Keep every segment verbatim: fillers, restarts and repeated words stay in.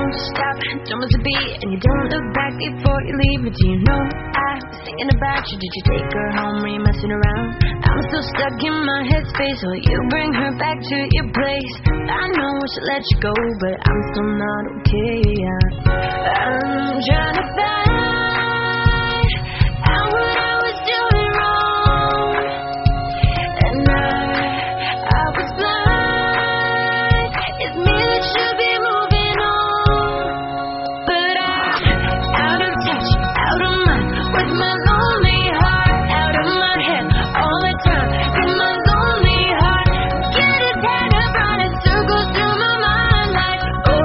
don't stop, don't miss a beat, and you don't look back before you leave. But do you know I was thinking about you? Did you take her home? Were you messing around? I'm still stuck in my headspace. Will you bring her back to your place? I know I should let you go, but I'm still not okay. I'm trying to find out what I was doing wrong, and I, I was blind. It's me that should be moving on, but I'm out of touch, out of mind, with my lonely heart, out of my head all the time, with my lonely heart. Get it tied up, running circles through my mind like,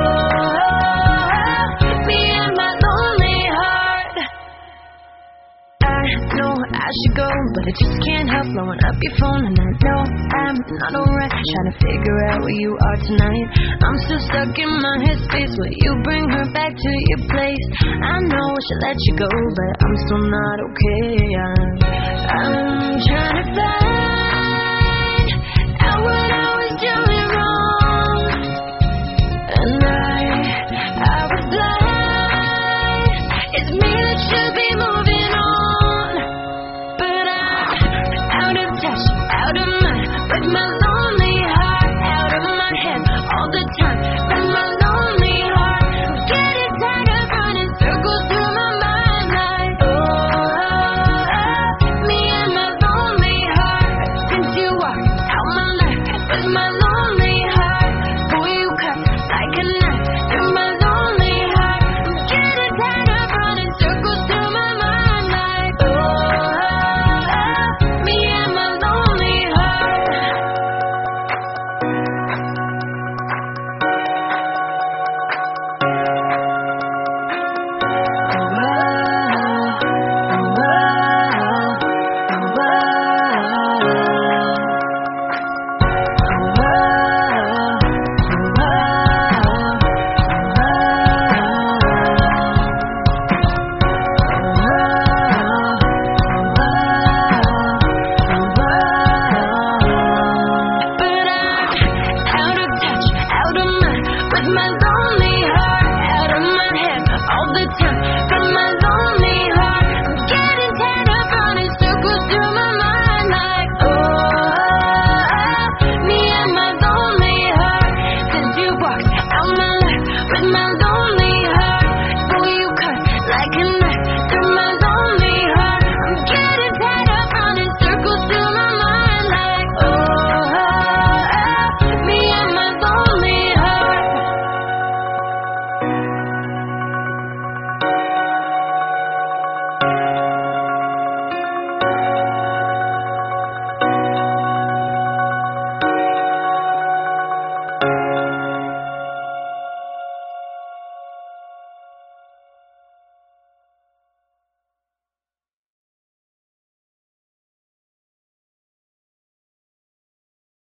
oh, me and my lonely heart. I know I should go, but I just can't help blowing up your phone. And I know I'm not alright, trying to figure out where you are tonight. I'm still stuck in my headspace. Will you bring her back to your place? I know I should let you go, but I'm still not okay. I'm